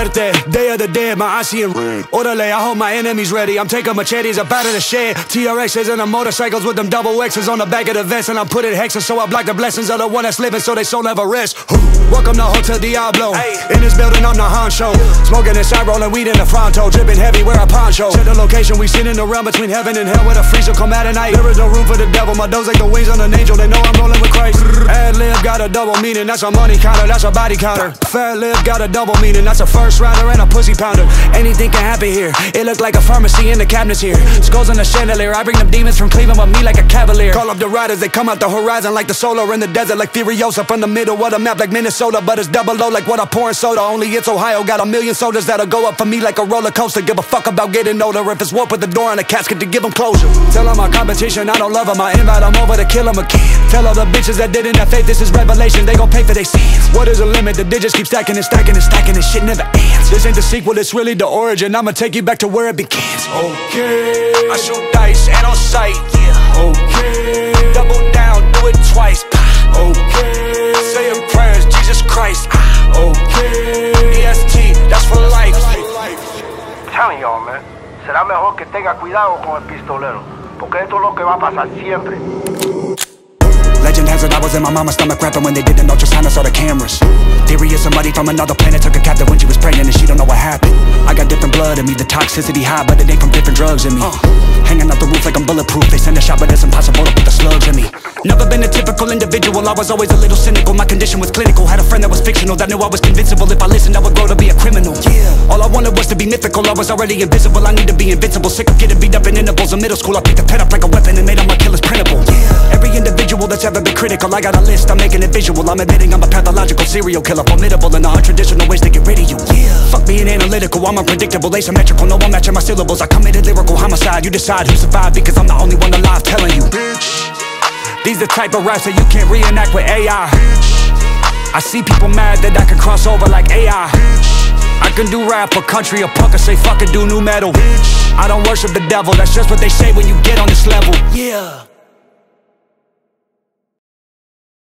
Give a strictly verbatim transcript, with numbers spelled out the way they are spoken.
muerte, Day of the Dead, my eyes see in red. Orderly, I hold my enemies ready. I'm taking machetes up out of the shed. T R X's and the motorcycles with them double X's on the back of the vest. And I'm putting hexes so I block the blessings of the one that's living so they soul never rest. Welcome to Hotel Diablo. In this building, I'm the honcho. Smoking inside, rolling weed in the fronto. Dripping heavy, wear a poncho. Check the location, we sit in the realm between heaven and hell where the freeze will come out at night. There is no room for the devil. My doze like the wings on an angel. They know I'm rolling with Christ. Ad lib got a double meaning. That's a money counter, that's a body counter. Fat lip got a double meaning. That's a first rounder and a pussy pounder. Anything can happen here. It look like a pharmacy in the cabinets here. Skulls in the chandelier. I bring them demons from Cleveland with me like a cavalier. Call up the riders, they come out the horizon like the solar in the desert, like Furiosa from the middle of the map like Minnesota. But it's double low like what I pour in soda. Only it's Ohio. Got a million soldiers that'll go up for me like a roller coaster. Give a fuck about getting older. If it's war, put the door on the casket to give them closure. Tell them my competition, I don't love them. I invite them over to kill them again. Tell all the bitches that didn't have faith, this is revelation. They gon' pay for their sins. What is the limit? The digits keep stacking and stacking and stacking and shit never ends. This ain't the sequel, it's really the origin. I'ma take you back to where it begins. Okay, I shoot dice and on sight. Yeah. Okay, double down, do it twice. Okay, say your prayers, Jesus Christ. Okay, E S T, that's for life. I'm telling y'all, man, será mejor que tenga cuidado con el pistolero, porque esto es lo que va a pasar siempre. Legend has it I was in my mama's stomach rapping when they did an ultrasound. I saw the cameras. Theory is somebody from another planet took a captive when she was pregnant and she don't know what happened. I got different blood in me, the toxicity high, but it ain't from different drugs in me. uh, Hanging out the roof like I'm bulletproof. They send a shot but it's impossible to put the slugs in me. Never been a typical individual, I was always a little cynical. My condition was clinical, had a friend that was fictional that knew I was convincible. If I listened I would grow to be a criminal. Yeah. All I wanted was to be mythical, I was already invisible. I need to be invincible, sick of getting beat up in intervals. In middle school I picked a pen up like a weapon and made all my killers printable. Yeah. Every individual that's ever been critical, I got a list, I'm making it visual. I'm admitting I'm a pathological serial killer, formidable in the untraditional ways to get rid of you. Yeah. Fuck being analytical, I'm unpredictable, asymmetrical. No, I'm matching my syllables. I committed lyrical homicide. You decide who survived because I'm the only one alive telling you. Bitch, these the type of raps that you can't reenact with A I. Bitch, I see people mad that I can cross over like A I. Bitch, I can do rap or country or punk or say fuck and do new metal. Bitch, I don't worship the devil, that's just what they say when you get on this level. Yeah.